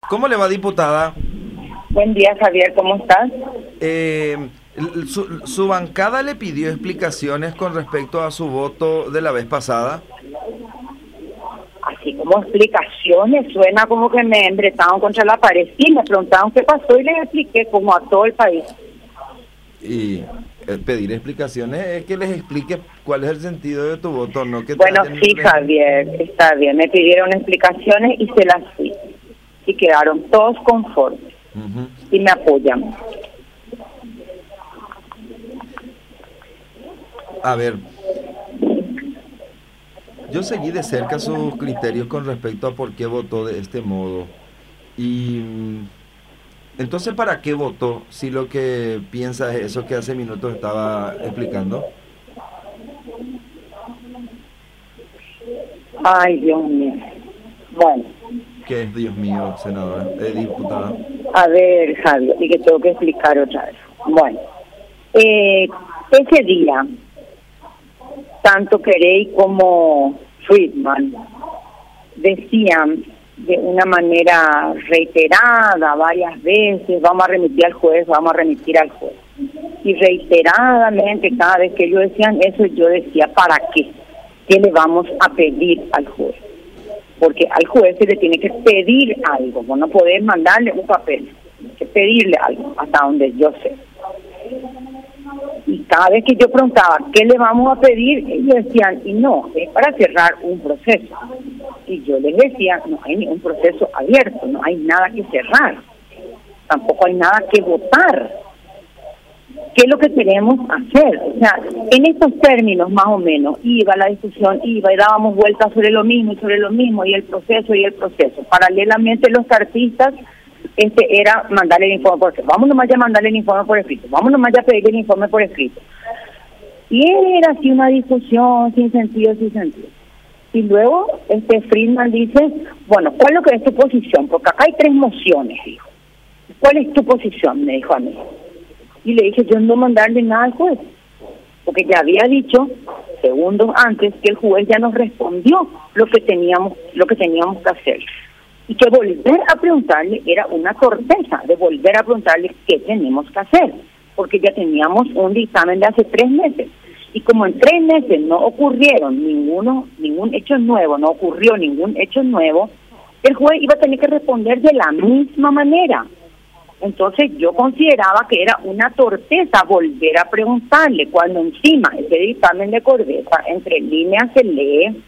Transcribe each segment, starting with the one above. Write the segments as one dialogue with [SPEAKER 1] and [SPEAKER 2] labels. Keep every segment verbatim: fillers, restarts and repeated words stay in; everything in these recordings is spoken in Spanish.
[SPEAKER 1] ¿Cómo le va, diputada?
[SPEAKER 2] Buen día, Javier, ¿cómo estás?
[SPEAKER 1] Eh, su, ¿Su bancada le pidió explicaciones con respecto a su voto de la vez pasada?
[SPEAKER 2] Así como explicaciones, suena como que me embretaron contra la pared. Sí, me preguntaron qué pasó y les expliqué como a todo el país.
[SPEAKER 1] Y eh, pedir explicaciones es que les explique cuál es el sentido de tu voto, no que...
[SPEAKER 2] Bueno, sí, Javier, está bien. Me pidieron explicaciones y se las di. Y quedaron todos conformes. Uh-huh. Y me apoyan.
[SPEAKER 1] A ver, yo seguí de cerca sus criterios con respecto a por qué votó de este modo. Y entonces, ¿para qué votó si lo que piensa es eso que hace minutos estaba explicando?
[SPEAKER 2] Ay, Dios mío. Bueno.
[SPEAKER 1] ¿Qué es, Dios mío, senadora, eh, diputada?
[SPEAKER 2] A ver, Javier, y que tengo que explicar otra vez. Bueno, eh, ese día, tanto Querey como Friedman decían de una manera reiterada varias veces, vamos a remitir al juez, vamos a remitir al juez. Y reiteradamente, cada vez que ellos decían eso, yo decía, ¿para qué? ¿Qué le vamos a pedir al juez? Porque al juez se le tiene que pedir algo, vos no podés mandarle un papel, tienes que pedirle algo, hasta donde yo sé. Y cada vez que yo preguntaba, ¿qué le vamos a pedir? Ellos decían, y no, es para cerrar un proceso. Y yo les decía, no hay ningún proceso abierto, no hay nada que cerrar, tampoco hay nada que votar. ¿Qué es lo que queremos hacer? O sea, en estos términos más o menos, iba la discusión, iba y dábamos vueltas sobre lo mismo y sobre lo mismo, y el proceso y el proceso. Paralelamente los cartistas, este era mandarle el informe por escrito. Vamos nomás ya a mandarle el informe por escrito, vamos nomás ya a pedirle el informe por escrito. Y era así una discusión sin sentido, sin sentido. Y luego este Friedman dice, bueno, ¿cuál es lo que es tu posición? Porque acá hay tres mociones, dijo. ¿Cuál es tu posición? Me dijo a mí. Y le dije, yo no mandarle nada al juez, porque ya había dicho segundos antes que el juez ya nos respondió lo que teníamos, lo que teníamos que hacer. Y que volver a preguntarle era una torpeza, de volver a preguntarle qué tenemos que hacer, porque ya teníamos un dictamen de hace tres meses. Y como en tres meses no ocurrieron ninguno, ningún hecho nuevo, no ocurrió ningún hecho nuevo, el juez iba a tener que responder de la misma manera. Entonces yo consideraba que era una torpeza volver a preguntarle, cuando encima ese dictamen de Cordesa, entre líneas se lee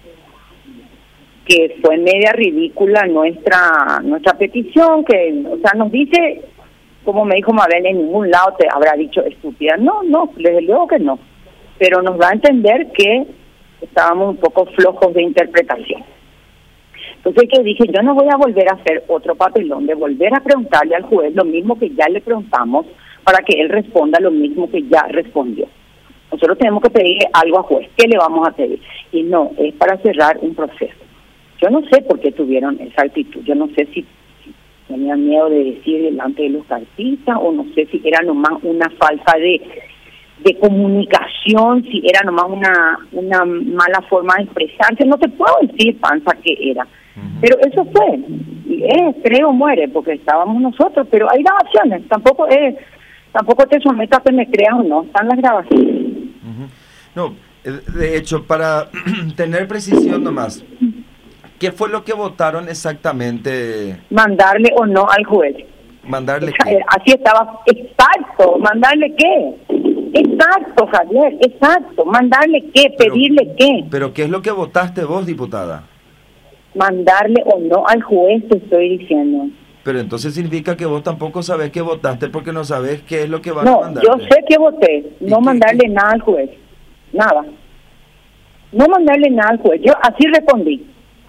[SPEAKER 2] que fue media ridícula nuestra nuestra petición, que, o sea, nos dice, como me dijo Mabel, en ningún lado te habrá dicho estúpida. No, no, desde luego que no. Pero nos da a entender que estábamos un poco flojos de interpretación. Entonces yo dije, yo no voy a volver a hacer otro papelón de volver a preguntarle al juez lo mismo que ya le preguntamos para que él responda lo mismo que ya respondió. Nosotros tenemos que pedirle algo al juez. ¿Qué le vamos a pedir? Y no, es para cerrar un proceso. Yo no sé por qué tuvieron esa actitud. Yo no sé si, si tenían miedo de decir delante de los cartistas, o no sé si era nomás una falta de, de comunicación, si era nomás una, una mala forma de expresarse. No te puedo decir, Panza, qué era. Pero eso fue, y es, creo, muere, porque estábamos nosotros, pero hay grabaciones, tampoco es, tampoco te sometas a que me creas o no, están las grabaciones.
[SPEAKER 1] Uh-huh. No, de hecho, para tener precisión nomás, ¿qué fue lo que votaron exactamente?
[SPEAKER 2] Mandarle o no al juez.
[SPEAKER 1] ¿Mandarle
[SPEAKER 2] Esa,
[SPEAKER 1] qué?
[SPEAKER 2] Así estaba, exacto, ¿mandarle qué? Exacto, Javier, exacto, ¿mandarle qué?
[SPEAKER 1] Pero,
[SPEAKER 2] ¿Pedirle qué?
[SPEAKER 1] ¿Pero qué es lo que votaste vos, diputada?
[SPEAKER 2] Mandarle o no al juez, te estoy diciendo.
[SPEAKER 1] Pero entonces significa que vos tampoco sabés que votaste porque no sabés qué es lo que van
[SPEAKER 2] no,
[SPEAKER 1] a mandar.
[SPEAKER 2] No, yo sé que voté, no mandarle qué? nada al juez, nada. No mandarle nada al juez, yo así respondí.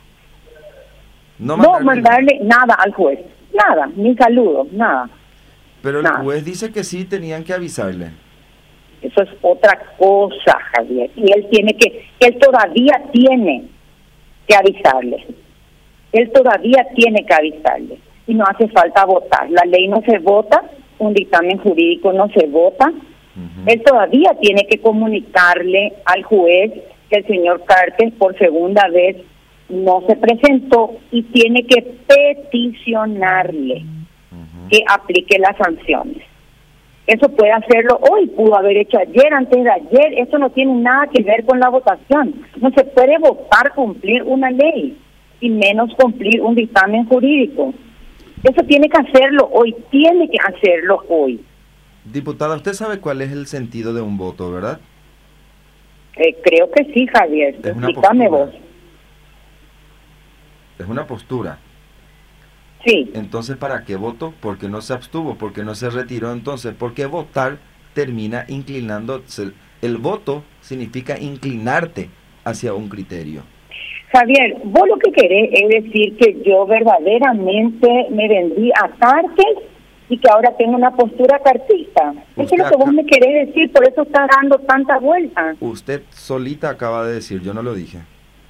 [SPEAKER 2] No mandarle, no mandarle nada. nada al juez, nada, ni saludos, nada.
[SPEAKER 1] Pero
[SPEAKER 2] nada.
[SPEAKER 1] El juez dice que sí tenían que avisarle.
[SPEAKER 2] Eso es otra cosa, Javier, y él tiene que, él todavía tiene que avisarle. Él todavía tiene que avisarle. Y no hace falta votar. La ley no se vota, un dictamen jurídico no se vota. Uh-huh. Él todavía tiene que comunicarle al juez que el señor Cartes por segunda vez no se presentó y tiene que peticionarle uh-huh. que aplique las sanciones. Eso puede hacerlo hoy, pudo haber hecho ayer, antes de ayer. Eso no tiene nada que ver con la votación. No se puede votar cumplir una ley y menos cumplir un dictamen jurídico. Eso tiene que hacerlo hoy, tiene que hacerlo hoy.
[SPEAKER 1] Diputada, usted sabe cuál es el sentido de un voto, ¿verdad?
[SPEAKER 2] Eh, creo que sí, Javier.
[SPEAKER 1] Es una
[SPEAKER 2] Explícame
[SPEAKER 1] postura.
[SPEAKER 2] vos.
[SPEAKER 1] Es una postura.
[SPEAKER 2] Sí.
[SPEAKER 1] Entonces, ¿para qué votó? Porque no se abstuvo, porque no se retiró. Entonces, ¿por qué votar termina inclinándose? El voto significa inclinarte hacia un criterio.
[SPEAKER 2] Javier, vos lo que querés es decir que yo verdaderamente me vendí a Cartes y que ahora tengo una postura cartista. Eso es lo que vos me querés decir, por eso está dando tanta vuelta.
[SPEAKER 1] Usted solita acaba de decir, yo no lo dije.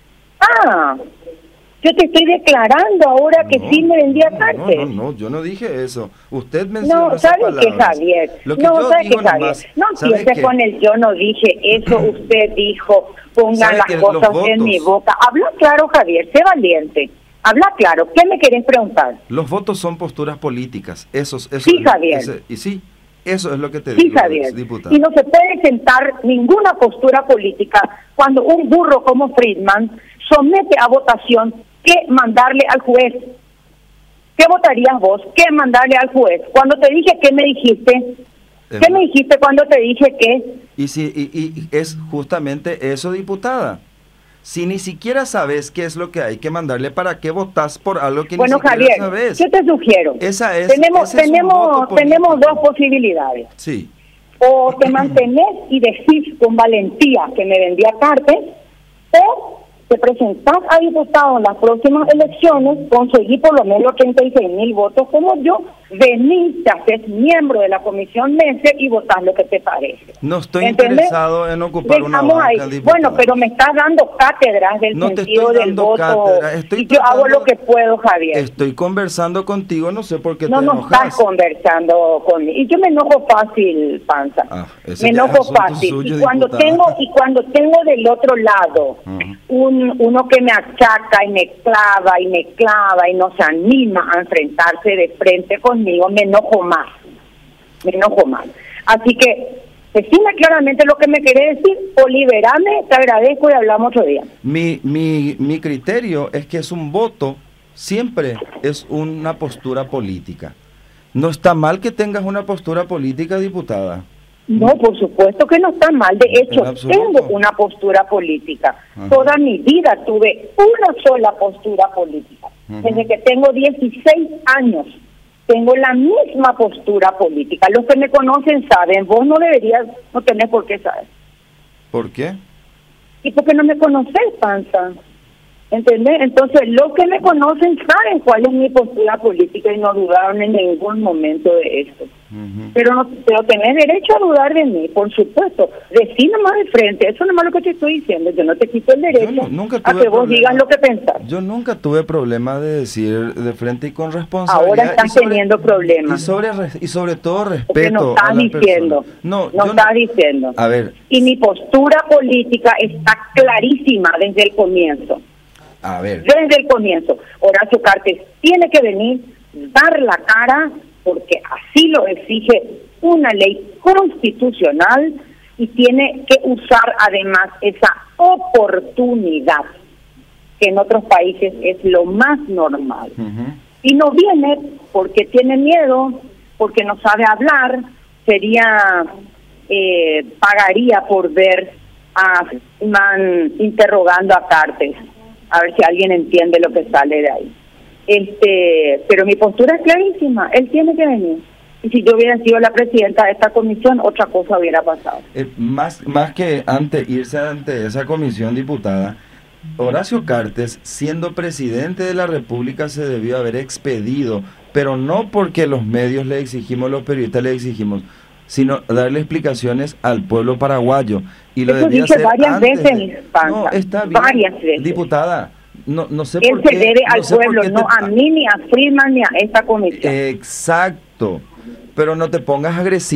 [SPEAKER 2] Ah, yo te estoy declarando ahora que
[SPEAKER 1] no,
[SPEAKER 2] sí me vendí a Cartes.
[SPEAKER 1] No, no, no, yo no dije eso. Usted mencionó
[SPEAKER 2] No,
[SPEAKER 1] esas
[SPEAKER 2] ¿sabes qué, Javier?
[SPEAKER 1] Lo que
[SPEAKER 2] no,
[SPEAKER 1] yo
[SPEAKER 2] ¿sabes
[SPEAKER 1] digo
[SPEAKER 2] qué, Javier?
[SPEAKER 1] nomás,
[SPEAKER 2] No empieces con el yo no dije eso, usted dijo, pongan las cosas en mi boca. Habla claro, Javier, sé valiente. Habla claro, ¿qué me querés preguntar?
[SPEAKER 1] Los votos son posturas políticas, esos, eso
[SPEAKER 2] sí,
[SPEAKER 1] es,
[SPEAKER 2] Javier.
[SPEAKER 1] Ese, y sí, eso es lo que te
[SPEAKER 2] sí,
[SPEAKER 1] digo,
[SPEAKER 2] Javier.
[SPEAKER 1] diputada.
[SPEAKER 2] Y no se puede sentar ninguna postura política cuando un burro como Friedman somete a votación que mandarle al juez. ¿Qué votarías vos? ¿Qué mandarle al juez? Cuando te dije, ¿qué me dijiste? ¿Qué eh, me dijiste cuando te dije qué?
[SPEAKER 1] Y, si, y, y es justamente eso, diputada. Si ni siquiera sabes qué es lo que hay que mandarle, ¿para qué votás por algo que
[SPEAKER 2] bueno,
[SPEAKER 1] ni siquiera
[SPEAKER 2] Javier,
[SPEAKER 1] sabes?
[SPEAKER 2] Yo te sugiero.
[SPEAKER 1] Esa es,
[SPEAKER 2] tenemos
[SPEAKER 1] ese
[SPEAKER 2] tenemos,
[SPEAKER 1] es
[SPEAKER 2] tenemos dos posibilidades.
[SPEAKER 1] Sí.
[SPEAKER 2] O te mantenés y decís con valentía que me vendí a Cartes, o te presentás a diputado en las próximas elecciones, conseguí por lo menos treinta y seis mil votos como yo, venís, te haces miembro de la comisión MESE y votás lo que te parece.
[SPEAKER 1] No estoy
[SPEAKER 2] ¿entendés?
[SPEAKER 1] interesado en ocupar
[SPEAKER 2] Dejamos
[SPEAKER 1] una banca,
[SPEAKER 2] ahí.
[SPEAKER 1] diputada.
[SPEAKER 2] Bueno, pero me estás dando cátedras del
[SPEAKER 1] no
[SPEAKER 2] sentido
[SPEAKER 1] te estoy
[SPEAKER 2] del
[SPEAKER 1] dando
[SPEAKER 2] voto.
[SPEAKER 1] Cátedra. Estoy
[SPEAKER 2] y yo
[SPEAKER 1] tratando,
[SPEAKER 2] hago lo que puedo, Javier.
[SPEAKER 1] Estoy conversando contigo, no sé por qué
[SPEAKER 2] no,
[SPEAKER 1] te
[SPEAKER 2] no
[SPEAKER 1] enojas.
[SPEAKER 2] estás conversando conmigo. Y yo me enojo fácil, Panza.
[SPEAKER 1] Ah,
[SPEAKER 2] me enojo fácil.
[SPEAKER 1] Suyo,
[SPEAKER 2] y cuando
[SPEAKER 1] diputada.
[SPEAKER 2] tengo y cuando tengo del otro lado uh-huh. un uno que me achaca y me clava y me clava y no se anima a enfrentarse de frente conmigo, me enojo más. Me enojo más. Así que, decime claramente lo que me querés decir, o liberame, te agradezco y hablamos otro día.
[SPEAKER 1] Mi, mi, mi criterio es que es un voto, siempre es una postura política. No está mal que tengas una postura política, diputada.
[SPEAKER 2] No, por supuesto que no está mal. De hecho, tengo una postura política. Ajá. Toda mi vida tuve una sola postura política. Ajá. Desde que tengo dieciséis años, tengo la misma postura política. Los que me conocen saben, vos no deberías, no tenés por qué saber.
[SPEAKER 1] ¿Por qué?
[SPEAKER 2] Y porque no me conocés, Panza. ¿Entendés? Entonces, los que me conocen saben cuál es mi postura política y no dudaron en ningún momento de esto. Uh-huh. Pero no, pero tenés derecho a dudar de mí, por supuesto. Decí nomás de frente, eso nomás lo que te estoy diciendo. Yo no te quito el derecho
[SPEAKER 1] no, nunca
[SPEAKER 2] a que vos problema. digas lo que pensás.
[SPEAKER 1] Yo nunca tuve problema de decir de frente y con responsabilidad.
[SPEAKER 2] Ahora estás sobre, teniendo problemas.
[SPEAKER 1] Y sobre, y sobre todo respeto.
[SPEAKER 2] Porque no estás
[SPEAKER 1] a la
[SPEAKER 2] diciendo.
[SPEAKER 1] Persona. No,
[SPEAKER 2] no estás no, diciendo.
[SPEAKER 1] A ver.
[SPEAKER 2] Y mi postura política está clarísima desde el comienzo.
[SPEAKER 1] A ver.
[SPEAKER 2] Desde el comienzo, Horacio Cartes tiene que venir, dar la cara, porque así lo exige una ley constitucional y tiene que usar además esa oportunidad, que en otros países es lo más normal. Uh-huh. Y no viene porque tiene miedo, porque no sabe hablar, sería, eh, pagaría por ver a Man interrogando a Cartes. A ver si alguien entiende lo que sale de ahí. Este, pero mi postura es clarísima, él tiene que venir. Y si yo hubiera sido la presidenta de esta comisión, otra cosa hubiera pasado.
[SPEAKER 1] Eh, más, más que ante irse ante esa comisión, diputada, Horacio Cartes, siendo presidente de la República, se debió haber expedido, pero no porque los medios le exigimos, los periodistas le exigimos, sino darle explicaciones al pueblo paraguayo. Y lo
[SPEAKER 2] Eso
[SPEAKER 1] debía
[SPEAKER 2] dije
[SPEAKER 1] hacer
[SPEAKER 2] varias
[SPEAKER 1] antes
[SPEAKER 2] veces,
[SPEAKER 1] de...
[SPEAKER 2] Panza,
[SPEAKER 1] No, está bien,
[SPEAKER 2] varias veces.
[SPEAKER 1] Diputada, no, no sé
[SPEAKER 2] Él
[SPEAKER 1] por
[SPEAKER 2] se
[SPEAKER 1] qué...
[SPEAKER 2] debe
[SPEAKER 1] no
[SPEAKER 2] al
[SPEAKER 1] sé
[SPEAKER 2] pueblo,
[SPEAKER 1] te...
[SPEAKER 2] no a mí, ni a Friedman, ni a esta comisión.
[SPEAKER 1] Exacto, pero no te pongas agresiva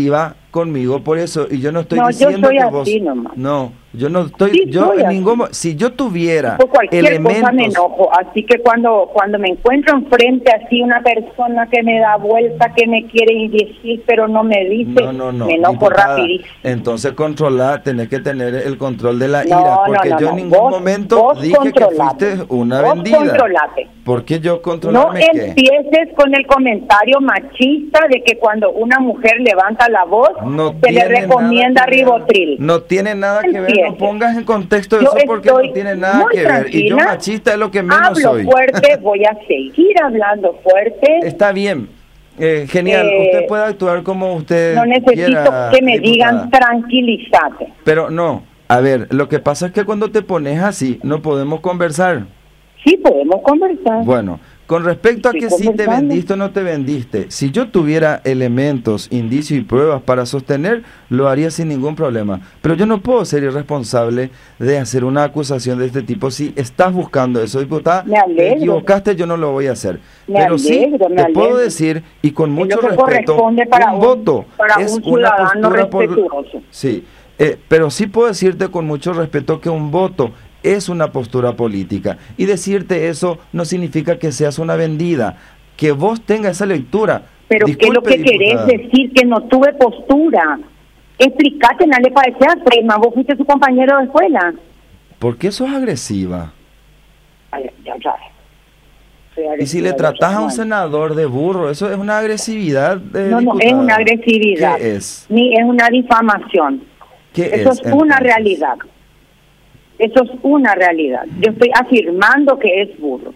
[SPEAKER 1] conmigo por eso, y yo no estoy
[SPEAKER 2] no,
[SPEAKER 1] diciendo
[SPEAKER 2] yo soy
[SPEAKER 1] que
[SPEAKER 2] así
[SPEAKER 1] vos
[SPEAKER 2] nomás.
[SPEAKER 1] no, yo no estoy,
[SPEAKER 2] Sí,
[SPEAKER 1] yo
[SPEAKER 2] soy
[SPEAKER 1] en
[SPEAKER 2] así.
[SPEAKER 1] ningún mo- si yo tuviera
[SPEAKER 2] Por cualquier
[SPEAKER 1] elementos,
[SPEAKER 2] cosa me enojo, así que cuando cuando me encuentro enfrente así una persona que me da vuelta, que me quiere decir pero no me dice,
[SPEAKER 1] no, no, no,
[SPEAKER 2] me enojo
[SPEAKER 1] diputada,
[SPEAKER 2] rapidísimo.
[SPEAKER 1] entonces controlar, tenés que tener el control de la
[SPEAKER 2] No,
[SPEAKER 1] ira,
[SPEAKER 2] no,
[SPEAKER 1] porque
[SPEAKER 2] no,
[SPEAKER 1] yo
[SPEAKER 2] no,
[SPEAKER 1] en ningún
[SPEAKER 2] vos-
[SPEAKER 1] momento
[SPEAKER 2] vos
[SPEAKER 1] dije que
[SPEAKER 2] controlate.
[SPEAKER 1] fuiste una
[SPEAKER 2] Vos
[SPEAKER 1] vendida.
[SPEAKER 2] controlate.
[SPEAKER 1] ¿Por qué yo
[SPEAKER 2] No
[SPEAKER 1] controlarme qué?
[SPEAKER 2] empieces con el comentario machista de que cuando una mujer levanta la voz
[SPEAKER 1] No
[SPEAKER 2] se le
[SPEAKER 1] tiene
[SPEAKER 2] recomienda
[SPEAKER 1] nada que ver.
[SPEAKER 2] Ribotril.
[SPEAKER 1] No tiene nada que ver, no
[SPEAKER 2] Empieces.
[SPEAKER 1] pongas en contexto
[SPEAKER 2] Yo
[SPEAKER 1] eso porque
[SPEAKER 2] estoy
[SPEAKER 1] no tiene nada
[SPEAKER 2] muy
[SPEAKER 1] que ver. Y yo
[SPEAKER 2] tranquila,
[SPEAKER 1] machista es lo que menos
[SPEAKER 2] hablo
[SPEAKER 1] soy.
[SPEAKER 2] fuerte, voy a seguir hablando fuerte.
[SPEAKER 1] Está bien, eh, genial,
[SPEAKER 2] Eh,
[SPEAKER 1] usted puede actuar como usted
[SPEAKER 2] No necesito
[SPEAKER 1] quiera,
[SPEAKER 2] que me
[SPEAKER 1] diputada.
[SPEAKER 2] digan tranquilízate.
[SPEAKER 1] Pero no, a ver, lo que pasa es que cuando te pones así, no podemos conversar.
[SPEAKER 2] Sí, podemos conversar.
[SPEAKER 1] Bueno, con respecto a
[SPEAKER 2] Estoy
[SPEAKER 1] que si te
[SPEAKER 2] conversando.
[SPEAKER 1] vendiste o no te vendiste, si yo tuviera elementos, indicios y pruebas para sostener, lo haría sin ningún problema. Pero yo no puedo ser irresponsable de hacer una acusación de este tipo. Si estás buscando eso, diputada,
[SPEAKER 2] Me alegro.
[SPEAKER 1] te equivocaste, yo no lo voy a hacer.
[SPEAKER 2] Me
[SPEAKER 1] Pero sí,
[SPEAKER 2] alegro, me
[SPEAKER 1] te puedo
[SPEAKER 2] alegro.
[SPEAKER 1] decir, y con
[SPEAKER 2] Es
[SPEAKER 1] mucho
[SPEAKER 2] lo que
[SPEAKER 1] respeto,
[SPEAKER 2] corresponde para
[SPEAKER 1] un
[SPEAKER 2] un-
[SPEAKER 1] voto
[SPEAKER 2] para
[SPEAKER 1] es
[SPEAKER 2] un
[SPEAKER 1] una
[SPEAKER 2] ciudadano
[SPEAKER 1] postura por-
[SPEAKER 2] respetuoso.
[SPEAKER 1] Sí, eh, pero sí puedo decirte con mucho respeto que un voto es una postura política. Y decirte eso no significa que seas una vendida. Que vos tengas esa lectura.
[SPEAKER 2] Pero ¿qué es lo
[SPEAKER 1] Disculpe,
[SPEAKER 2] que querés
[SPEAKER 1] diputada.
[SPEAKER 2] decir? Que no tuve postura. Explicate, no le parecía a Freeman. Vos fuiste su compañero de escuela.
[SPEAKER 1] ¿Por qué sos agresiva?
[SPEAKER 2] Ay, ya, ya. Soy
[SPEAKER 1] Y si
[SPEAKER 2] agresiva,
[SPEAKER 1] le
[SPEAKER 2] ya,
[SPEAKER 1] tratás a un
[SPEAKER 2] bueno.
[SPEAKER 1] senador de burro, eso es una agresividad. eh,
[SPEAKER 2] No, no, es
[SPEAKER 1] diputada.
[SPEAKER 2] una agresividad.
[SPEAKER 1] ¿Qué es?
[SPEAKER 2] Ni es una difamación.
[SPEAKER 1] ¿Qué
[SPEAKER 2] Eso
[SPEAKER 1] es,
[SPEAKER 2] es una
[SPEAKER 1] entonces?
[SPEAKER 2] realidad. Eso es una realidad. Yo estoy afirmando que es burro.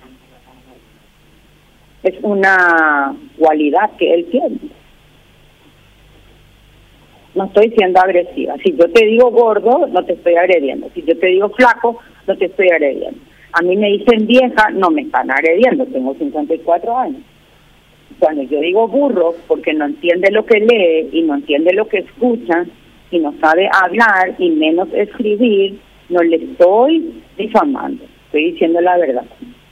[SPEAKER 2] Es una cualidad que él tiene. No estoy siendo agresiva. Si yo te digo gordo, no te estoy agrediendo. Si yo te digo flaco, no te estoy agrediendo. A mí me dicen vieja, no me están agrediendo. Tengo cincuenta y cuatro años. Cuando yo digo burro, porque no entiende lo que lee y no entiende lo que escucha y no sabe hablar y menos escribir, no le estoy difamando. Estoy diciendo la verdad.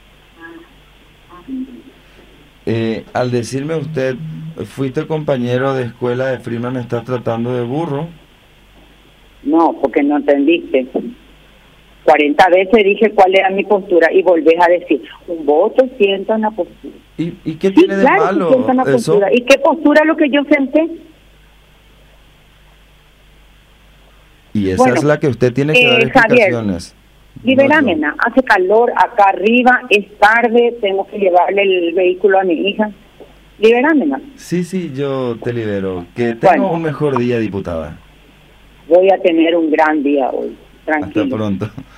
[SPEAKER 1] Eh, al decirme usted, fuiste compañero de escuela de Freeman, ¿me estás tratando de burro?
[SPEAKER 2] No, porque no entendiste. cuarenta veces dije cuál era mi postura y volvés a decir, un voto sienta una postura.
[SPEAKER 1] ¿Y, y qué
[SPEAKER 2] Sí,
[SPEAKER 1] tiene de
[SPEAKER 2] claro que
[SPEAKER 1] malo
[SPEAKER 2] sienta una
[SPEAKER 1] eso?
[SPEAKER 2] postura. ¿Y qué postura lo que yo senté?
[SPEAKER 1] Y esa
[SPEAKER 2] Bueno,
[SPEAKER 1] es la que usted tiene que
[SPEAKER 2] eh,
[SPEAKER 1] dar
[SPEAKER 2] Javier,
[SPEAKER 1] explicaciones.
[SPEAKER 2] Liberame,
[SPEAKER 1] No yo.
[SPEAKER 2] na, hace calor acá arriba, es tarde, tengo que llevarle el vehículo a mi hija. Liberame, na.
[SPEAKER 1] Sí, sí, yo te libero. Que tenga
[SPEAKER 2] Bueno.
[SPEAKER 1] un mejor día, diputada.
[SPEAKER 2] Voy a tener un gran día hoy. Tranquilo.
[SPEAKER 1] Hasta pronto.